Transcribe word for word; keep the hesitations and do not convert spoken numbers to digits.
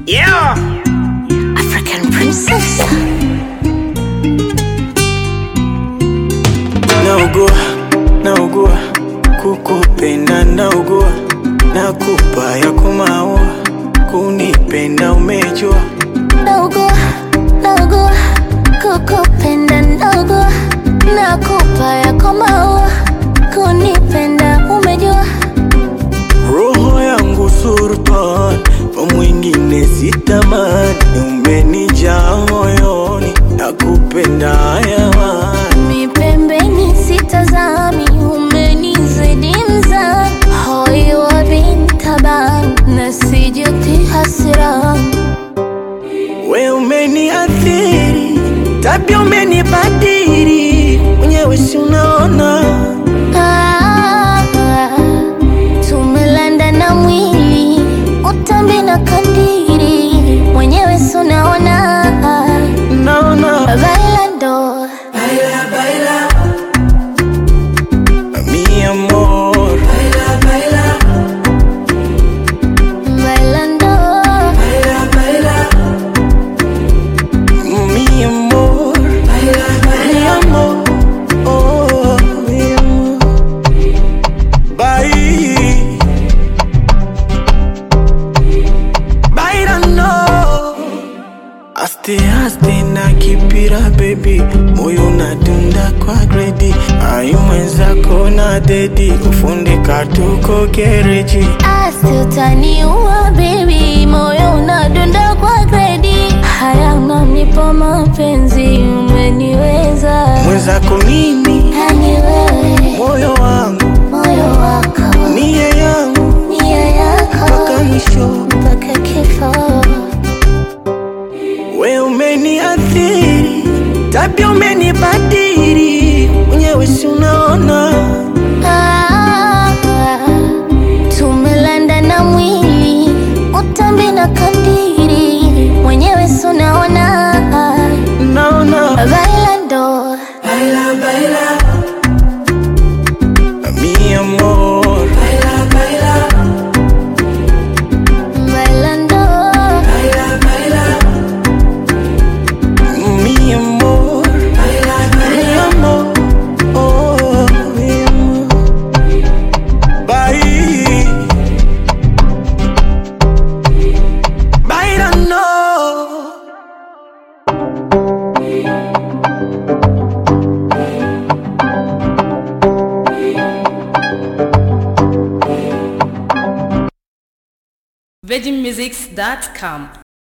Yeah, African princess. Naugua, naugua, kukupenda naugua, nakupa ya kumaua, kunipenda umejua. Naugua, naugua, kukupenda naugua, nakupa ya kumaua, kunipenda umejua. Roho yangu sultan, kwa mwingine sitamani, umenijaa moyoni, nakupenda hayawani. Mi pembeni sitazami, umenizidi mzani, hoi wa bintaban, nasijuti hasirani. We umeniathiri, tabia umenibadili, mwenyewe si unaona. Ah, tumelanda na mwili, utambi na kandiri, mwenyewe si unaona. Naona Bailando, baila, baila, mi amor, baila, baila, bailando, baila, baila, mi amor, baila, baila, mi amor, oh, mi amor, bye, bailando, aste aste na kipira baby, moyo unadunda kwa gredi, ayu mwenzako na dedi, kufundika tuko gereji. asi utaniua baby, moyo unadunda kwa gredi, haya unanipa mapenzi, umeniweza. Mwenzako mimi, Yani wewe, moyo wangu, moyo wako, nia yangu, nia yako, mpaka mwisho. mpaka kifo. We umeniathiri, tabia umenibadili, mwenyewe si unaona. Ah, tumelanda na mwili, utambi na kandiri, mwenyewe si unaona. Naona Bailando, baila, baila, mi amor, baila, baila, bailando, baila, baila, mi amor, baila, baila, mi amor, oh, mi amor, bye, bailando. virgin musics dot com.